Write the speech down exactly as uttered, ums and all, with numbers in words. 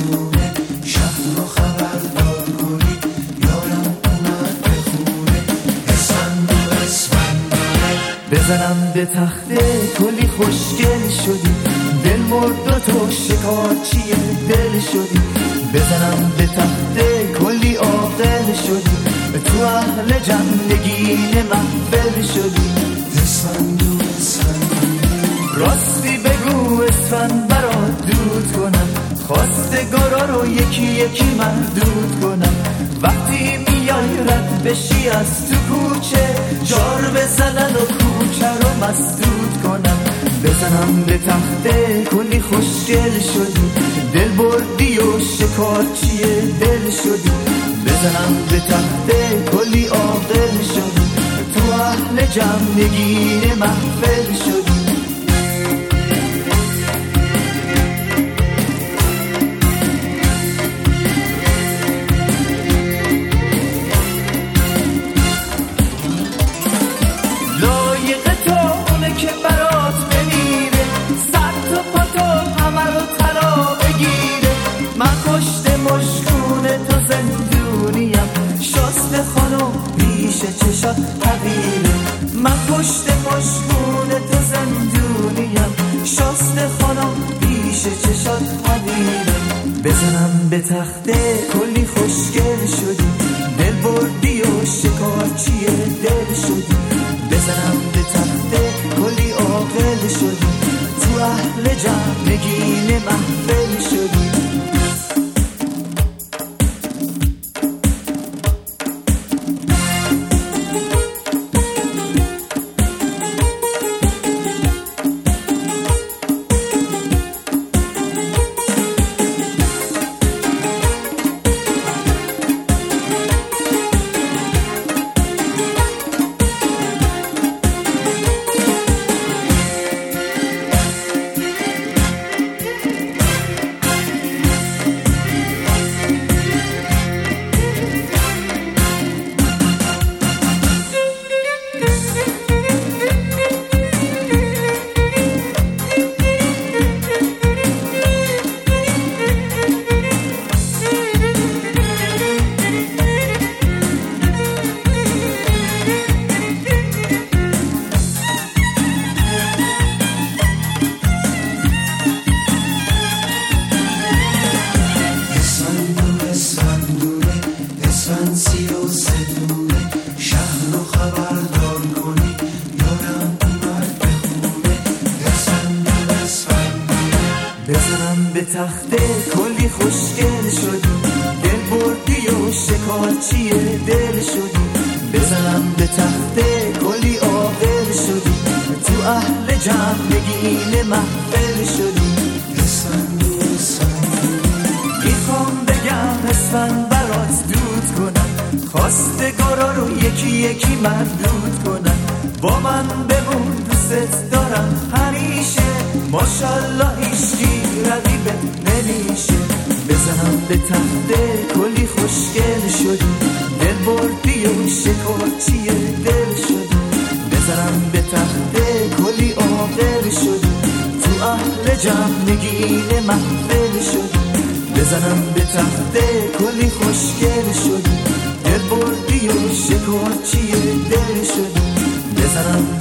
ستونه شهر رو خبردار کنی یارم اومد به خونه اسفند و اسفندونه بزنم به تخته کلی خوشگل شدی دل مرد و تو شکارچی دل شدی بزنم به تخته کلی عاقل شدی تو اهل جمعگین محفل شدی اسفند و اسفندونه راستی بگو اسفند برات دود کنم خواستگارا رو یکی یکی مردود کنم وقتی میای رد بشی از تو کوچه جار بزنن و کوچه رو مسدود کنم بزنم به تخته کلی خوشگل شدی دل بردی و شکارچی دل شدی بزنم به تخته کلی عاقل شدی تو اهل جمعگین محفل شدی چشات حقیره من پشت مشکون تو زندونیم شاست خانم پیش چشات حقیره بزنم به تخته کلی خوشگل شدی دل بردی و شکارچی دل شدی بزنم به تخته کلی عاقل شدی تو اهل جمعگین محفل شدی بزنم به تخته کلی خوشگل شدی دل بردی و شکارچی دل شدی بزنم به تخته کلی عاقل شدی تو اهل جمعگین محفل شدی اسفند و اسفندونه میخوام بگم اسفند برات دود کنم خواستگارا رو یکی یکی مردود کنم با من بمون دوست دارم همیشه ماشالله هیچی رقیبت نمیشه بزنم به تخته کلی خوشگل شدی دل بردی و شکارچی دل شدی بزنم به تخته کلی عاقل شدی تو اهل جمعگین محفل شدی بزنم به تخته کلی خوشگل شدی دل بردی و شکارچی دل شدی بزنم